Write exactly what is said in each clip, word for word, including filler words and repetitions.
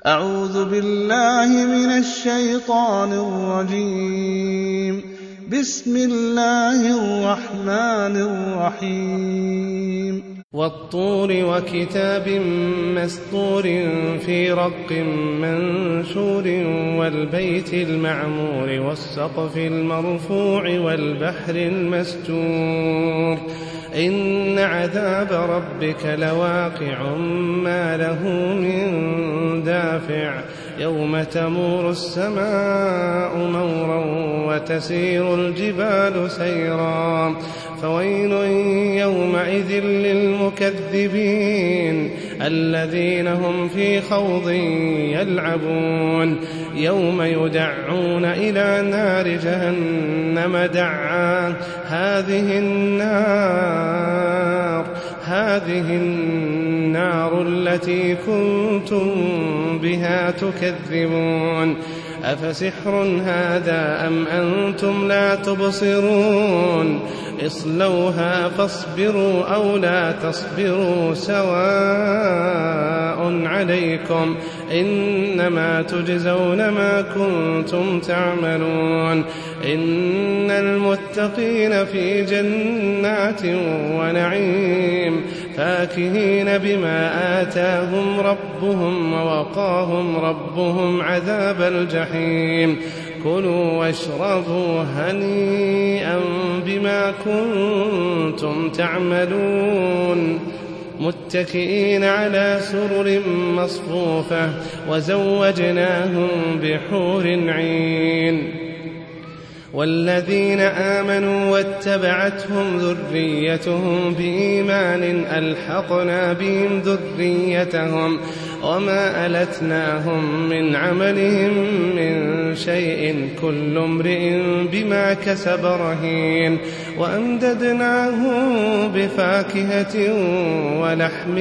أعوذ بالله من الشيطان الرجيم. بسم الله الرحمن الرحيم. والطور وكتاب مسطور في رق منشور والبيت المعمور والسقف المرفوع والبحر المسجور إن عذاب ربك لواقع ما له من دافع يوم تمور السماء مورا وتسير الجبال سيرا فويل يومئذ للمكذبين الذين هم في خوض يلعبون يوم يدعون إلى نار جهنم دعا هذه النار هذه النار التي كنتم بها تكذبون أفسحر هذا أم أنتم لا تبصرون اصلوها فاصبروا أو لا تصبروا سواء عليكم إنما تجزون ما كنتم تعملون إن المتقين في جنات ونعيم فاكهين بما آتاهم ربهم ووقاهم ربهم عذاب الجحيم كلوا واشربوا هنيئا بما كنتم تعملون متكئين على سرر مصفوفة وزوجناهم بحور عين والذين آمنوا واتبعتهم ذريتهم بإيمان ألحقنا بهم ذريتهم وما ألتناهم من عملهم من شيء كل امرئ بما كسب رهين وأمددناهم بفاكهة ولحم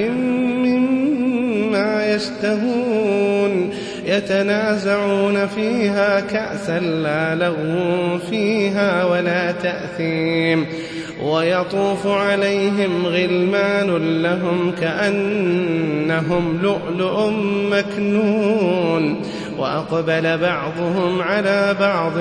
مما يشتهون يتنازعون فيها كأسا لا لغو فيها ولا تأثيم ويطوف عليهم غلمان لهم كأنهم لؤلؤ مكنون وأقبل بعضهم على بعض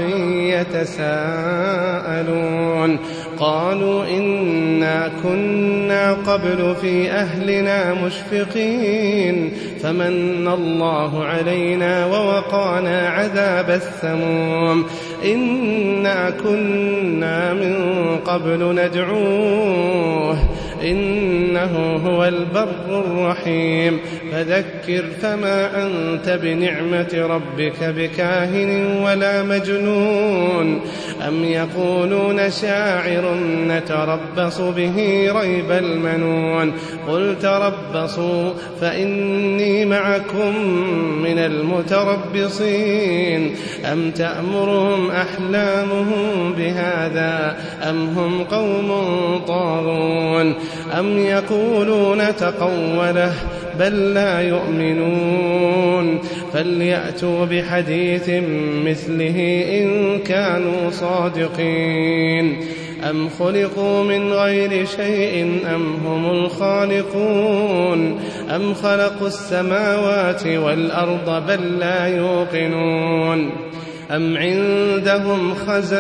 يتساءلون قالوا إنا كنا قبل في أهلنا مشفقين فمن الله علينا ووقانا عذاب السموم إنا كنا من قبل ندعوه إنه هو البر الرحيم فذكر فما أنت بنعمة ربك بكاهن ولا مجنون أم يقولون شاعر نتربص به ريب المنون قل تربصوا فإني معكم من المتربصين أم تأمرهم أحلامهم بهذا أم هم قوم طاغون أم يقولون تقوله بل لا يؤمنون فليأتوا بحديث مثله إن كانوا صادقين أم خلقوا من غير شيء أم هم الخالقون أم خلقوا السماوات والأرض بل لا يوقنون أم عندهم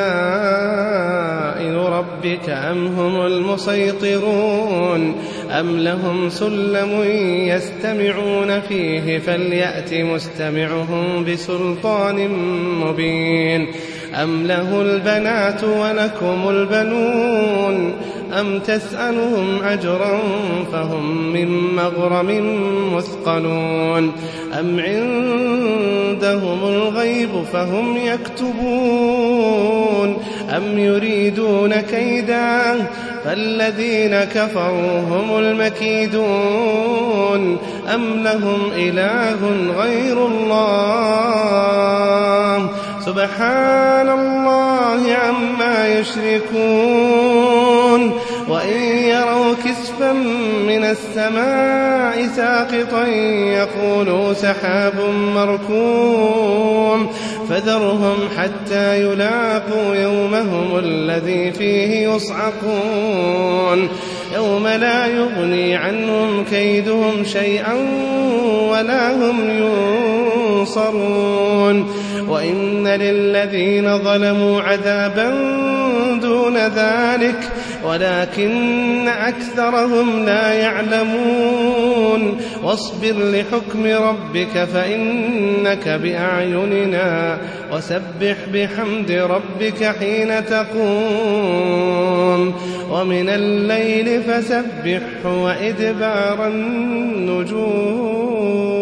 خزائن ربك أم هم المسيطرون أم لهم سلم يستمعون فيه فليأت مستمعهم بسلطان مبين أم له البنات ولكم البنون أم تسألهم أجرا فهم من مغرم مثقلون أم عندهم الغيب فهم يكتبون أم يريدون كيدا فالذين كفروا هم المكيدون أم لهم إله غير الله سبحان الله عما يشركون وإن يروا كسفا من السماء ساقطا يقولوا سحاب مركوم فذرهم حتى يلاقوا يومهم الذي فيه يصعقون يوم لا يغني عنهم كيدهم شيئا ولا هم ينصرون ينصرون وإن للذين ظلموا عذابا دون ذلك ولكن أكثرهم لا يعلمون واصبر لحكم ربك فإنك بأعيننا وسبح بحمد ربك حين تقوم ومن الليل فسبحه وإدبار النجوم.